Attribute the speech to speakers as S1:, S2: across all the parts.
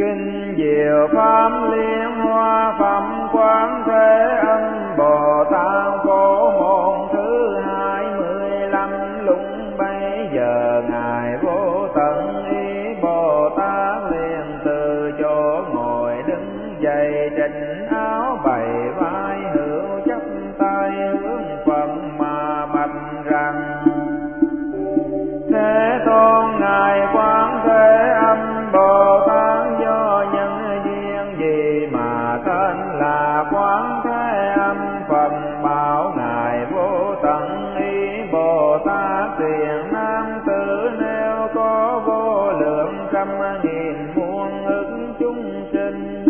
S1: Kinh diệu pháp liên hoa phẩm Quán Thế Âm Bồ Tát Phổ môn thứ 25. Lúc bấy giờ ngài Vô Tận Ý Bồ Tát liền từ chỗ ngồi đứng dậy, trịnh áo bày vai, hữu chắp tay hướng Phật mà bạch rằng: Thế Tôn, ngài Quán Thế Âm Bồ Tát do nhân duyên gì mà tên là Quán Thế Âm Phật? Bảo ngài Vô Tận Ý Bồ Tát, tiền nam tử nếu có vô lượng trăm nghìn muôn ức chúng sinh,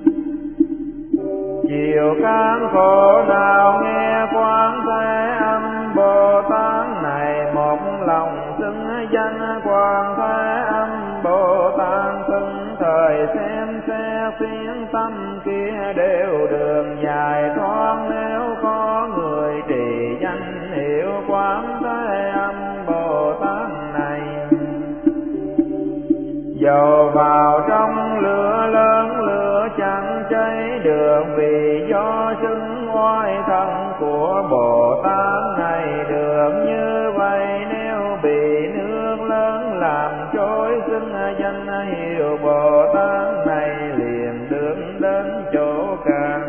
S1: chịu các khổ nào nghe Quán Thế Âm Bồ Tát này, một lòng xưng danh Quán Thế Âm Bồ Tát, từng thời xem xét phiến tâm kia đều đường dài thoát. Nếu có người trì danh hiệu Quán Thế Âm Bồ Tát này, dầu vào trong lửa lớn lửa chẳng cháy được, vì do xưng oai thân của Bồ Tát này được như vậy. Nếu bị nước lớn làm trôi, xưng danh hiệu Bồ Tát này liền được đến chỗ càng.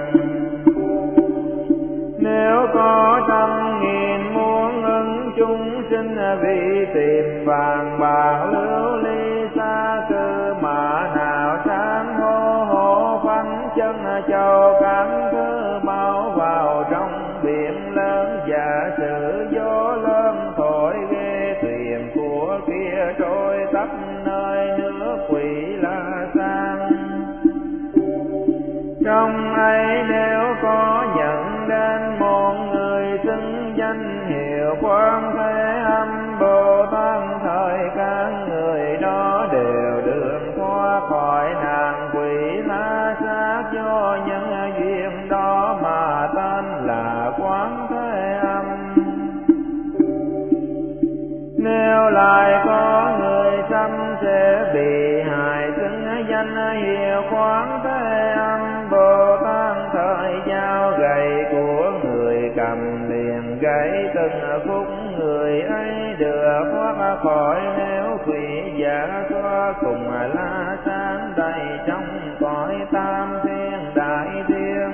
S1: Nếu có trăm nghìn muôn ức chúng sinh, vì tìm vàng bạc lưu ly xa cư, mà nào sáng hô hô phanh chân châu các thứ bao vào trong biển lớn. Giả sử gió lớn thổi ghê, thuyền của kia trôi tấp nơi nước Quỷ La Sang. Trong ấy nếu có nhận đến một người xưng danh hiệu Quán Thế Âm Bồ Tát, thời các người đó đều được thoát khỏi nạn Quỷ La Sát. Do nhân duyên đó mà tên là Quán Thế Âm. Nếu lại có người xâm sẽ bị hại, xưng danh hiệu Quán Thế Âm Bồ Tát, thời giao gậy của người cầm liền gãy từng phút, người ấy được thoát khỏi. Nếu quỷ giả xóa cùng La Sát đầy trong cõi tam thiên đại thiên,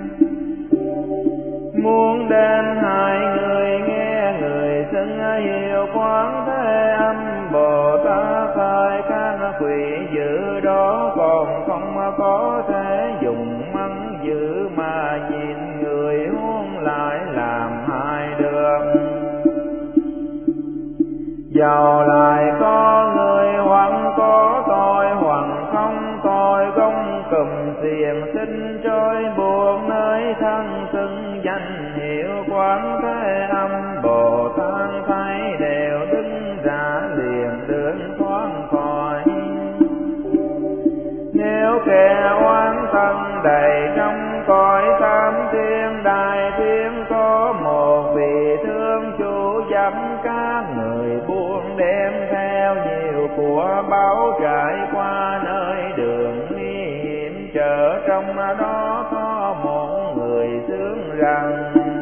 S1: muốn đến hai người nghe người xưng hiệu Quán Thế Âm Bồ Tát, thời các quỷ dữ đó còn không có thể dùng mắng dữ mà nhìn người huống lại làm hại được. Dầu lại có người hoặc có tội hoặc không tội, gông cùm xiềng xích trôi buộc nơi thân, xưng danh hiệu Quán Thế Âm Bồ Tát, thấy đều đứng ra liền được thoát khỏi. Nếu kẻ oán thân đầy trong cõi tam thiên đại thiên, có một vị thương chủ dẫm các người buôn, đem theo nhiều của báu trải qua nơi đường nguy hiểm, chợ trong đó có một người sướng rằng: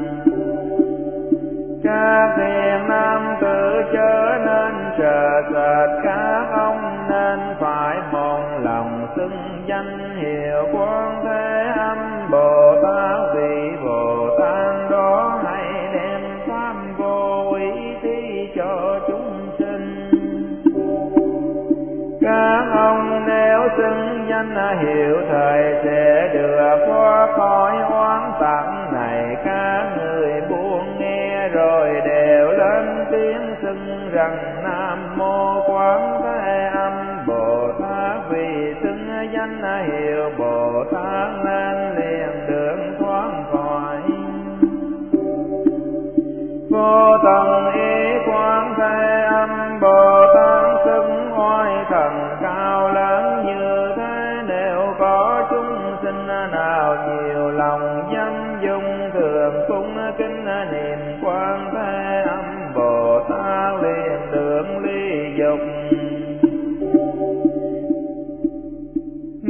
S1: Các thiện nam tử chớ nên sợ sệt, các ông nên phải một lòng xưng danh hiệu Quán Thế Âm Bồ Tát. Vì Bồ Tát đó hay đem pháp vô ý thí cho chúng sinh. Các ông nếu xưng danh hiệu thời sẽ được thoát khỏi oán tặc này. Các người buông nghe rồi đều lên tiếng xưng rằng: Nam Mô Quán Thế Âm Bồ Tát. Vì xưng danh hiệu Bồ Tát nên liền được thoát khỏi. Vô Tận Ý Quán Thế Âm Bồ Tát, xưng oai thần cao lớn như thế. Nếu có chúng sinh nào nhiều lòng dâm dung, thường cung kính niệm Quán Thế Âm Bồ Tát, liền được ly dục.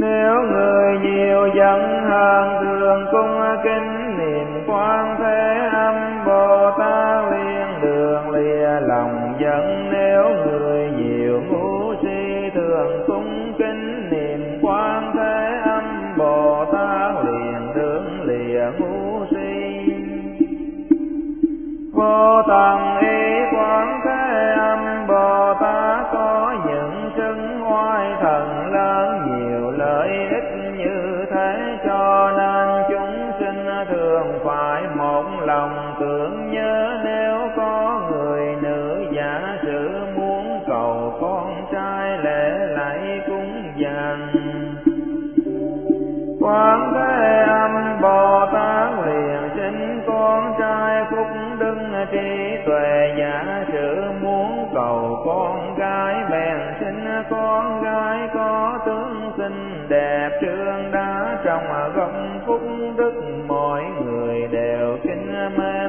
S1: hơn thường cung kính niệm Quan Thế Âm Bồ Tát liền đường lìa lòng giận. Nếu người nhiều ngu si thường cung kính niệm Quan Thế Âm Bồ Tát liền đường lìa ngu si. Vô tận ý Quán Thế Âm Bồ Tát có những xưng oai thần lớn nhiều lợi ích như thế, cho nên chúng sinh thường phải một lòng tưởng nhớ. Nếu có người nữ giả sử muốn cầu con trai lễ lạy cúng dường, Quán Thế Âm Bồ Tát liền xin con trai phúc đức trí tuệ. Giả sử muốn cầu con gái bèn xin con gái có tướng xinh đẹp trương đá trong gốc phúc đức, mọi người đều kính mến.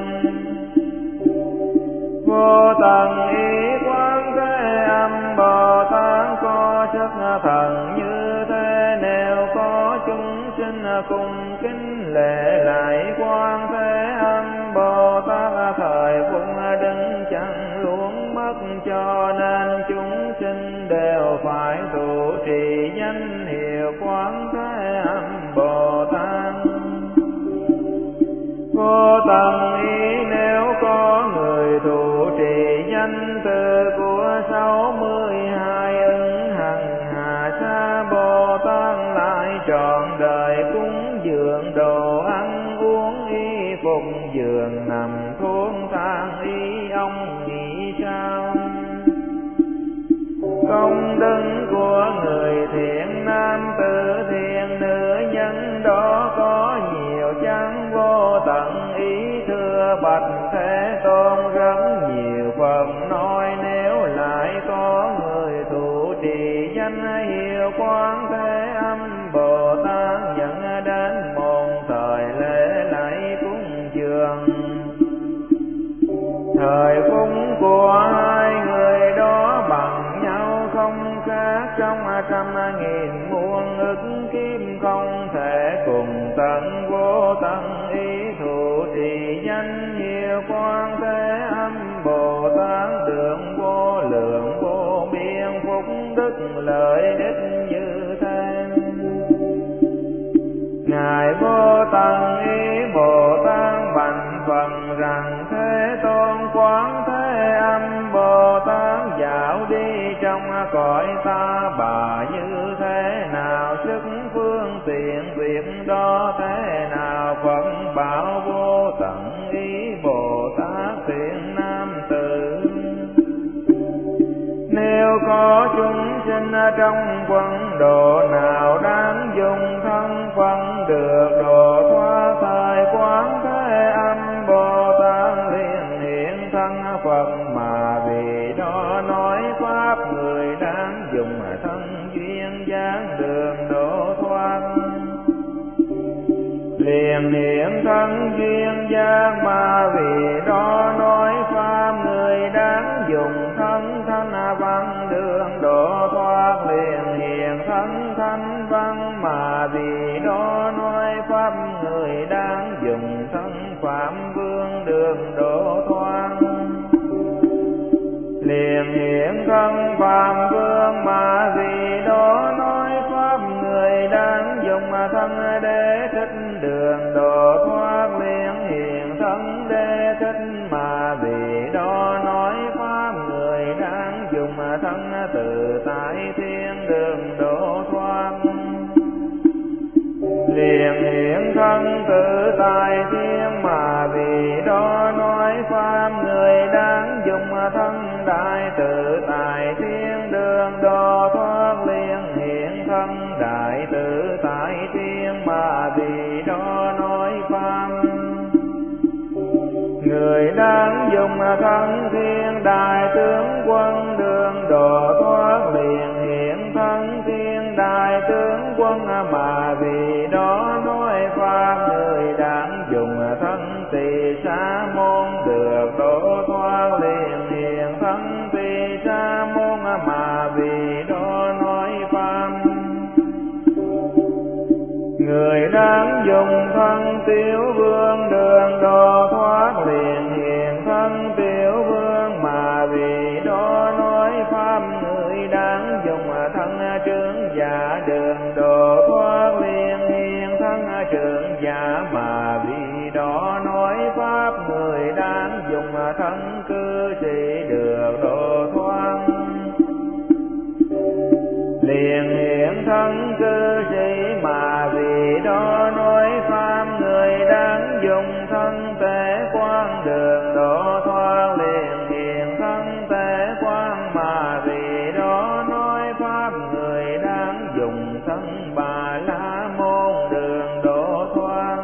S1: Vô tận ý Quán Thế Âm Bồ Tát có sức thần như thế, nếu có chúng sinh cùng kính lễ lại Quan Thế Âm Bồ Tát thời phúc đứng chẳng luôn mất, cho nên chúng sinh đều phải trụ trì danh hiệu Quán Thế Âm Bồ Tát. Vô tận ý nếu có người trụ trì danh từ của 62 ứng hằng hà sa Bồ Tát, lại trọn đời cúng dường đồ ăn uống y phục giường nằm thuốc thang y, ông nghĩ sao? Công đức của người thiện nam tử thiện nữ nhân đó có nhiều chăng vô tận ý. Thưa bạch Thế Tôn rất nhiều Phật nói, nếu lại có người trụ trì danh hiệu Quán Thế Âm Bồ Tát, dẫn đến một thời lễ lạy cúng dường, thời phúc của hai người đó bằng nhau không khác, trong 100.000 muôn ức kiếp không thể cùng tận. Vô tận ý thụ trì danh hiệu Quán Thế Âm Bồ Tát, được vô lượng vô biên phúc đức lợi ích như thế. Ngài Vô Tận ý Bồ Tát bạch phần rằng, Thế Tôn Quán Thế Âm Bồ Tát dạo đi trong cõi ta bà, như thế nào sức phương tiện việc đó thế nào? Phật bảo Vô Tận ý Bồ Tát thiện nam tử, nếu có chúng sinh trong quân độ nào đáng dùng thân phân được độ thoát, thời Quán Thế Âm Bồ Tát liền hiện thân Phật, mà vì đó nói pháp người đáng dùng thân duyên dáng đường độ thoát. Liền hiện thân duyên dáng, mà vì đó nói pháp người đáng dùng thân thanh văn đường độ thoát. Liền hiện thân thanh văn, mà vì đó nói pháp người đáng dùng thân phạm vương đường độ thoát. Liền hiện thân phạm vương, mà vì đó nói pháp người đáng dùng thân Đế thích đường độ thoát. Liền hiện thân Đế thích, mà vì đó nói pháp người đáng dùng thân tự tại thiên đường độ thoát. Liền hiện thân tự tại thiên, mà vì đó nói pháp người đáng dùng thân đại tự tại thiên đường độ thoát. Liền hiện thân đại tự tại thiên, mà vì đó nói pháp người đáng dùng thân thiên đại tướng quân đường độ thoát. Liền hiện thân thiên đại tướng quân, mà vì đó nói pháp người đáng dùng thân tỳ sa môn được độ thoát. Liền hiện thân tỳ sa môn, mà vì đó nói pháp người đáng thân cư sĩ được độ thoát. Liền hiện thân cư sĩ mà vì đó nói pháp, người đáng dùng thân thể quang đường độ thoát. Liền hiện thân thể quang mà vì đó nói pháp, người đáng dùng thân Bà La Môn đường độ thoát.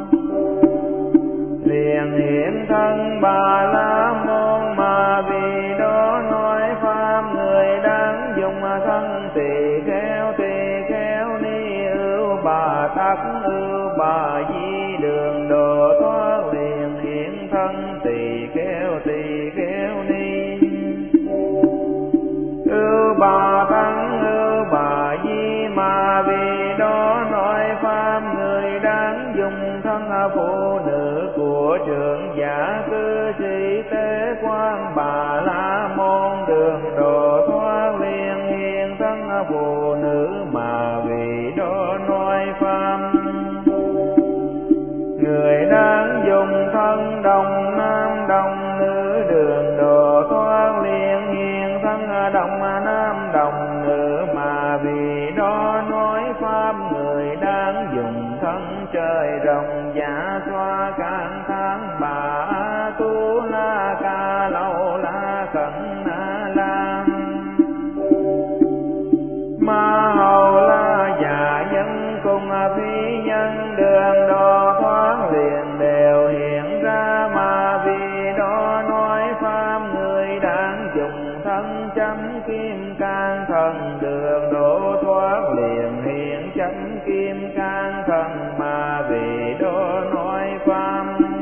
S1: Liền hiện thân Bà La Môn mà vì đó nói pháp, người đáng dùng thân tỳ kheo ni ưu bà tắc ưu bà di đường độ thoát. Liền hiện thân tỳ kheo ni ưu bà tắc ưu bà di mà vì đó nói pháp, người đáng dùng thân phụ nữ của trưởng giả cư sĩ Tế Quang Bà La Môn đường độ thoát. Liền hiện thân phụ nữ mà vì đó nói pháp, người đáng dùng thân đồng nam đồng nữ đường độ thoát. Liền hiện thân đồng nam đồng nữ mà vì đó nói pháp, người đáng dùng thân trời rộng dạ xoa can tháng bà tu la ca lâu la cẩn na la ma hầu la già nhân cùng phi nhân đường độ thoát. Liền đều hiện ra mà vì đó nói pháp, người đáng dùng thân chấm kim cang thần đường độ thoát. Liền hiện chấm kim cang thần mà vì đó nói pháp,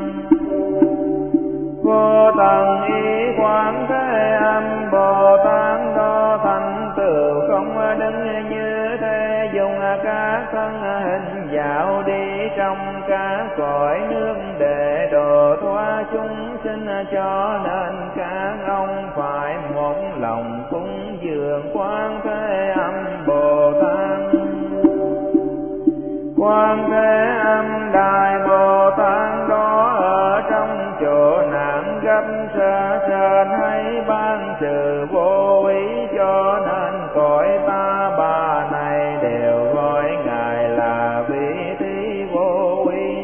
S1: vô tận ý quán thế âm Bồ Tát đó thành tựu không đứng như thế, dùng các thân hình dạo đi trong các cõi nước để độ thoát chúng sinh, cho nên các ông phải một lòng cúng dường quán thế âm Bồ Tát. Quán thế âm Đại Bồ Tát đó ở trong chỗ nạn gấp xa sên hay ban trừ vô ý, cho nên cõi ta bà này đều gọi ngài là vị thí vô ý.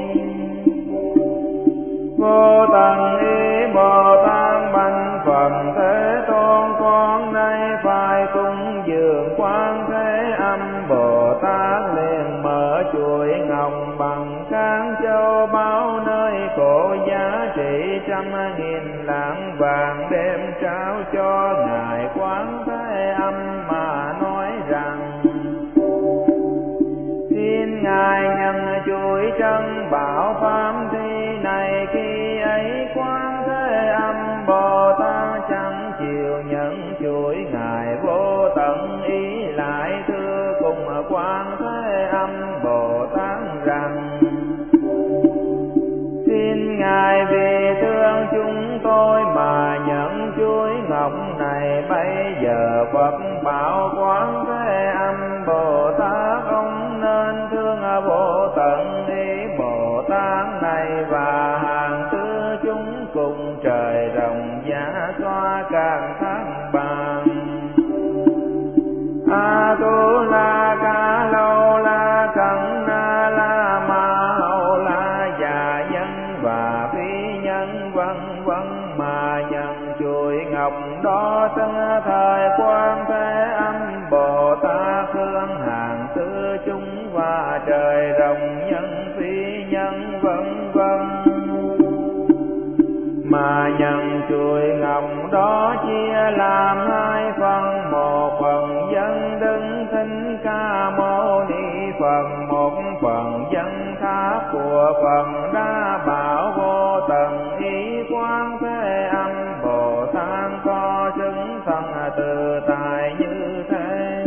S1: Vô tận ý Bồ Tát bạch Phật Thế Tôn, con nay phải cúng dường quán thế âm Bồ Tát. Liền mở chuỗi ngọc bằng các châu báu, nơi cổ giá trị 100.000 lạng vàng, đem trao cho ngài quán thế âm mà nói rằng, xin ngài nhận chuỗi trân bảo pháp thi này. Khi ấy quán thế âm Bồ Tát chẳng chịu nhận chuỗi, ngài vô tận ý lại thưa cùng quán thế âm Bồ Tát rằng, xin ngài vì thương chúng tôi mà nhận chuỗi ngọc này. Bây giờ Phật bảo quán thế âm Bồ Tát, ông nên thương vô tận ý Bồ Tát này, và hàng tư chúng cùng trời rộng giá xoa càng tháng bàn. A tu la ca lâu la cẩn na la ma hầu la già nhân và phi nhân vân vân mà nhận chuỗi ngọc đó. Tân thời quan thế âm Bồ Tát thương hàng tư chúng và trời rộng nhân phi nhân vân vân mà nhận chuỗi ngọc đó, chia làm hai phần. Một phần dân đứng Thích Ca Mâu Ni Phật, một phần dân tháp của Phật Đa Bảo vô tận ý quán thế âm Bồ Tát, có xứng thân tự tại như thế.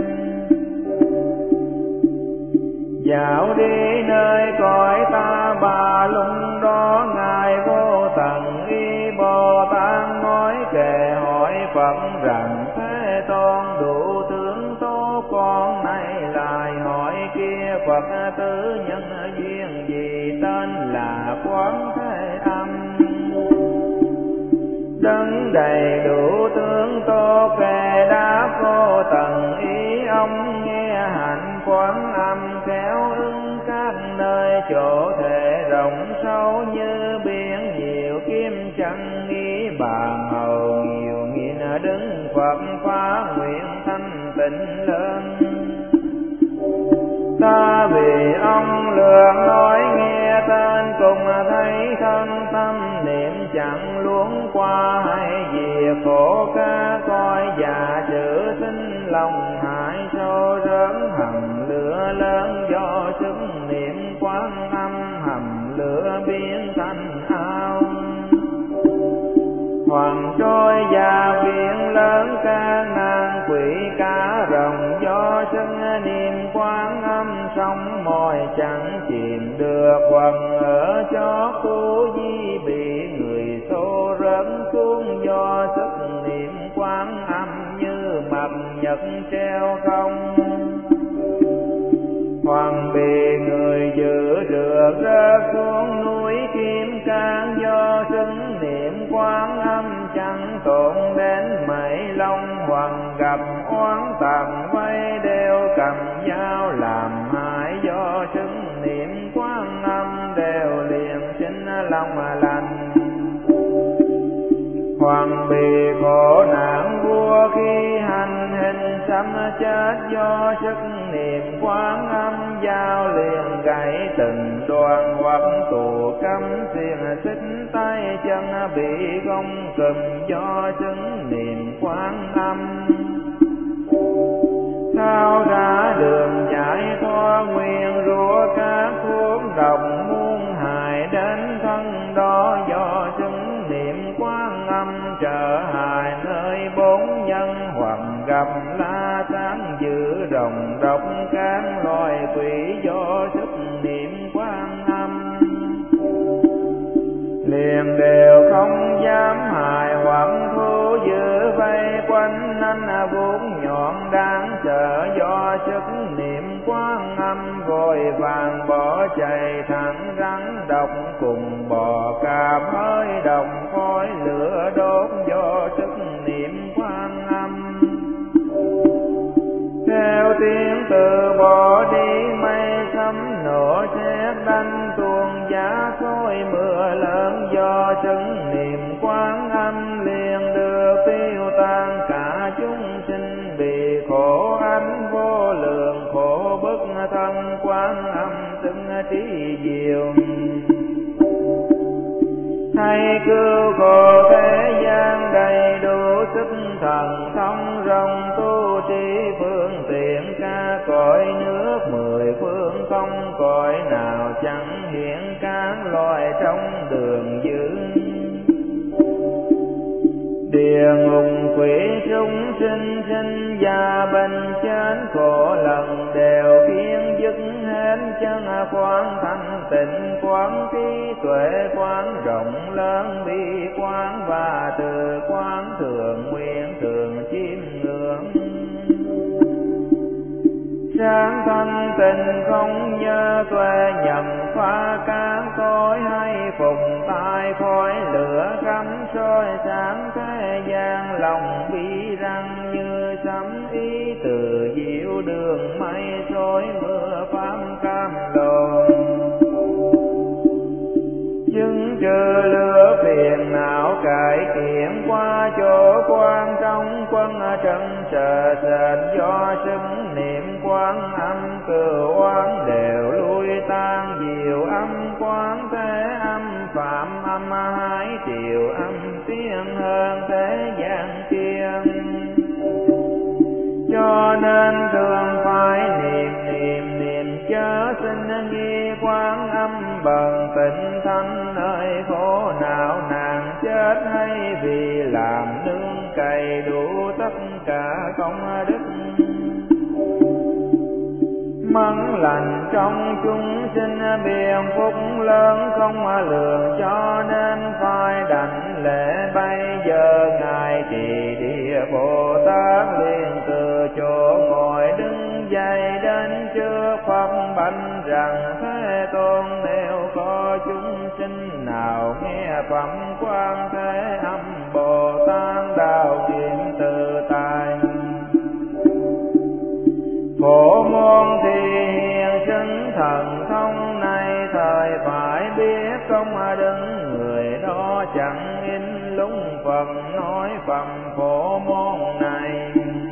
S1: Dạo đi nơi cõi ta bà lung đó, ngài vô tận ý Bồ Tát nói kệ hỏi Phật rằng, Thế Tôn đủ tướng tố con này lại hỏi kia Phật tứ nhân duyên gì tên là quán thế âm. đầy đủ tướng tốt kệ đáp vô tận ý ông nghe hạnh quán âm khéo ứng các nơi chỗ thể rộng sâu như biển nhiều kim chẳng nghĩ bàn hầu nhiều nghìn đứng Phật phá nguyện thanh tịnh lớn. Ta vì ông lượng nói nghe tên cùng thấy thân tâm niệm chẳng luống qua hay diệt khổ ca coi già chữ sinh lòng hại sâu rớn hầm lửa lớn do sức niệm quán âm hầm lửa biến thành ao. Hoàng trôi và biển lớn ca nan quỷ cá rồng do sân niệm quán âm sông mồi chẳng chìm được quần ở chó khu di bị người xô rớn xuống do sức niệm quán âm như mặt nhật treo không. Hoàng bì người giữ được rớt xuống núi Kim Cang do xứng niệm quán âm chẳng tổn đến mảy long. Hoàng gặp oán tầm vây đều cầm dao làm hại do xứng niệm quán âm đều liền sinh lòng lành. Hoàng bì khổ nạn vua khi hành hình sấm chết do sức niệm quán âm dao liền gãy từng đoàn hoặc tù cấm xiềng xích tay chân bị gông cùm do sức niệm quán âm. Thao ra đường giải thoát nguyện rủa các thuốc độc muôn hại đến thân đó do sức niệm quán âm trở hại nơi bốn nhân. Hoặc gặp la sáng giữ rồng độc các loài quỷ do sức niệm quán âm liền đều không dám hại. Hoặc thú giữ vây quanh anh vuốt nhọn đáng sợ do sức niệm quán âm vội vàng bỏ chạy thẳng rắn độc cùng bò cạp hơi độc khói lửa đốt do sức niệm quán âm. Theo tiếng từ bỏ đi mây sấm nổ sét đánh tuôn giá khói mưa lớn do sức niệm quán âm liền được tiêu tan. Cả chúng sinh bị khổ ánh vô lượng khổ bức thân quán âm từng trí diệu. Hay cứu khổ thế gian đầy đủ sức thần thông rộng tu trí phương tiện ca cõi nước mười phương không cõi nào chẳng hiện các loài trong đường dương. Địa ngục quỷ chúng sinh sinh già bệnh chết khổ lần đều khiến dứt hết chân quán thanh tịnh quán trí tuệ quán rộng lớn bi quán và từ quán thường nguyện thường chiêm ngưỡng. Sáng thanh tịnh không nhớ tuệ nhầm pha các cõi hay phùng tai khói lửa cắm soi sáng thế gian lòng bi răng như sấm ý từ diệu đường mây trôi mưa pháp cam lồn. Chứng trừ lửa phiền não cải kiện qua chỗ quan trong quân trần sợ sệt do sức niệm quán âm cừu oán đều lui tan diệu âm quán thế âm phạm âm hai triệu âm tiếng hơn thế gian kia. Cho nên thường phải niệm chớ sinh nghi quán âm bằng tịnh thanh nơi khổ não nàng chết hay vì làm nương cày đủ tất cả công đức. Mẫn lành trong chúng sinh biện phúc lớn không lường cho nên phải đảnh lễ. Bây giờ ngài trì địa Bồ Tát liền từ chỗ ngồi đứng dậy đến trước Phật bạch rằng Thế Tôn nếu có chúng sinh nào nghe phẩm Quan Thế Âm Bồ Tát đạo niệm tự tại. Phổ môn thì hiện sinh thần thông này, thời phải biết công đứng người đó chẳng in lung Phật nói phẩm phổ môn này.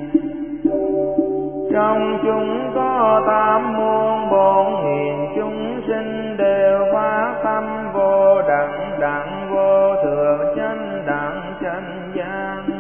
S1: Trong chúng có 8 muôn 4.000 chúng sinh đều phát tâm vô đẳng đẳng vô thượng chánh đẳng chánh giác.